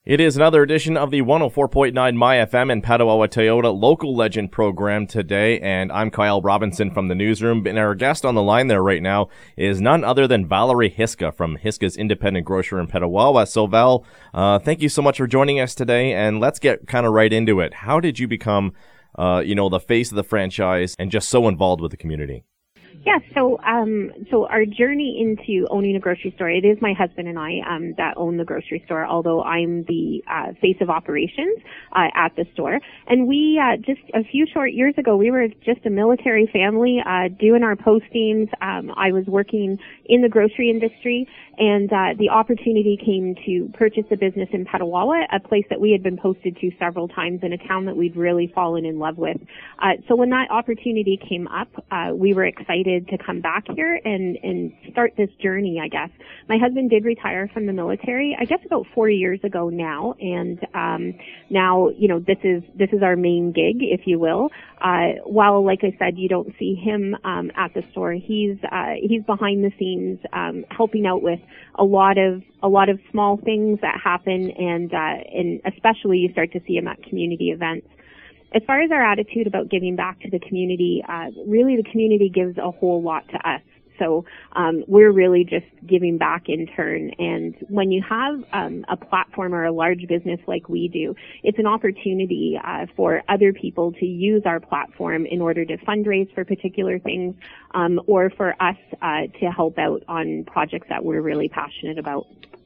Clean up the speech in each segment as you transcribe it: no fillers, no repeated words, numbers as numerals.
It is another edition of the 104.9 My FM and Petawawa Toyota Local Legend program today, and I'm Kyle Robinson from the newsroom, and our guest on the line there right now is none other than Valerie Hiska from Hiska's Independent Grocer in Petawawa. So Val, thank you so much for joining us today, and let's get kind of right into it. How did you become, the face of the franchise and just so involved with the community? Yeah, so our journey into owning a grocery store, it is my husband and I that own the grocery store, although I'm the face of operations at the store. And we, just a few short years ago, we were just a military family doing our postings. I was working in the grocery industry, and the opportunity came to purchase a business in Petawawa, a place that we had been posted to several times in a town that we'd really fallen in love with. So when that opportunity came up, we were excited to come back here and start this journey, I guess. My husband did retire from the military, I guess about 4 years ago now, and now, this is our main gig, if you will. While, like I said, you don't see him at the store, he's behind the scenes, helping out with a lot of small things that happen, and especially you start to see him at community events. As far as our attitude about giving back to the community, really the community gives a whole lot to us. So we're really just giving back in turn. And when you have a platform or a large business like we do, it's an opportunity for other people to use our platform in order to fundraise for particular things, or for us to help out on projects that we're really passionate about.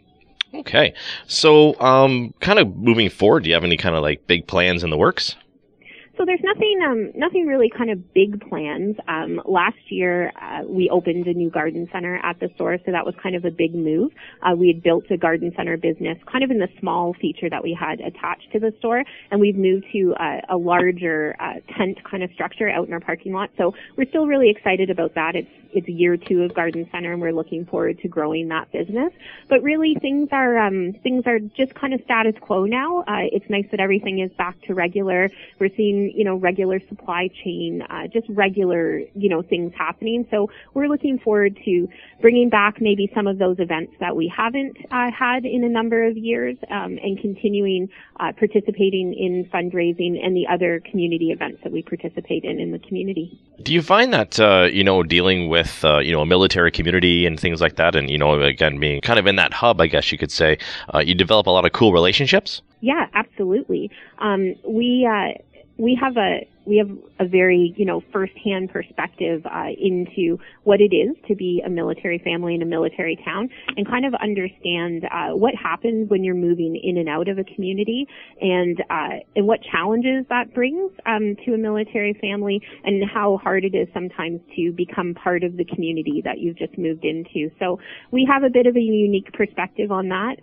Okay. So kind of moving forward, do you have any kind of like big plans in the works? So there's nothing really kind of big plans. Last year, we opened a new garden center at the store, so that was kind of a big move. We had built a garden center business kind of in the small feature that we had attached to the store, and we've moved to a larger tent kind of structure out in our parking lot. So we're still really excited about that. It's year 2 of garden center, and we're looking forward to growing that business. But really, things are just kind of status quo now. It's nice that everything is back to regular. We're seeing regular supply chain, just regular, things happening. So we're looking forward to bringing back maybe some of those events that we haven't had in a number of years, and continuing participating in fundraising and the other community events that we participate in the community. Do you find that, dealing with, a military community and things like that, and, again, being kind of in that hub, I guess you could say, you develop a lot of cool relationships? Yeah, absolutely. We have a very, firsthand perspective into what it is to be a military family in a military town, and kind of understand what happens when you're moving in and out of a community, and what challenges that brings to a military family, and how hard it is sometimes to become part of the community that you've just moved into. So we have a bit of a unique perspective on that.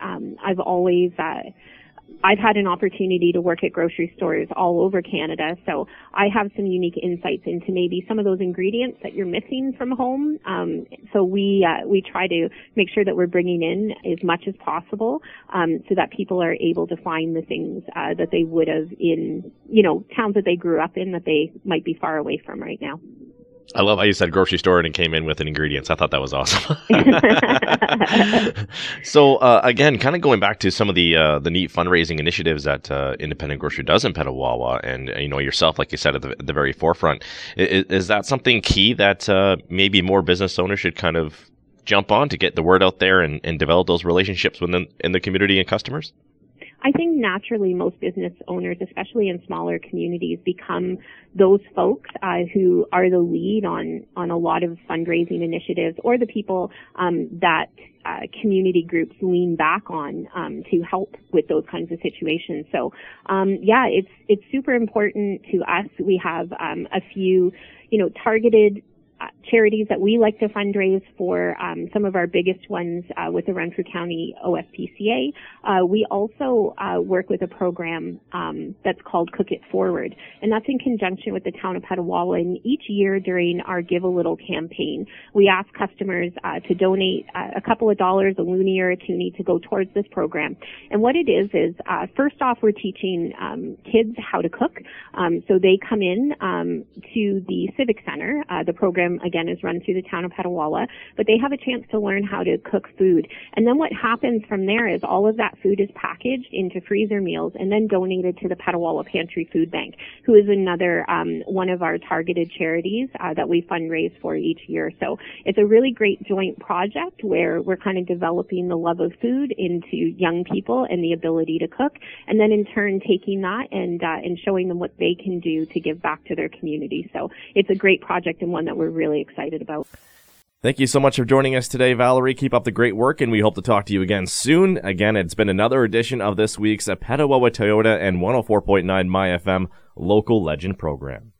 I've had an opportunity to work at grocery stores all over Canada, so I have some unique insights into maybe some of those ingredients that you're missing from home. So we try to make sure that we're bringing in as much as possible, so that people are able to find the things that they would have in, towns that they grew up in that they might be far away from right now. I love how you said grocery store and it came in with ingredients. I thought that was awesome. So, again, kind of going back to some of the neat fundraising initiatives that Independent Grocery does in Petawawa, and, yourself, like you said, at the very forefront, is that something key that maybe more business owners should kind of jump on to get the word out there and develop those relationships in the community and customers? I think naturally most business owners, especially in smaller communities, become those folks who are the lead on a lot of fundraising initiatives, or the people that community groups lean back on to help with those kinds of situations. So, it's super important to us. We have a few, targeted charities that we like to fundraise for, some of our biggest ones with the Renfrew County OSPCA. We also work with a program that's called Cook It Forward, and that's in conjunction with the town of Petawawa. And each year during our Give a Little campaign, we ask customers to donate a couple of dollars, a loonie or a toonie, to go towards this program. And what it is first off, we're teaching kids how to cook. So they come in to the Civic Center. The program program, again, is run through the town of Petawawa, but they have a chance to learn how to cook food. And then what happens from there is all of that food is packaged into freezer meals and then donated to the Petawawa Pantry Food Bank, who is another one of our targeted charities that we fundraise for each year. So it's a really great joint project where we're kind of developing the love of food into young people and the ability to cook, and then in turn taking that and showing them what they can do to give back to their community. So it's a great project and one that we're really excited about. Thank you so much for joining us today, Valerie. Keep up the great work, and we hope to talk to you again soon. Again, it's been another edition of this week's Petawawa Toyota and 104.9 My FM Local Legend program.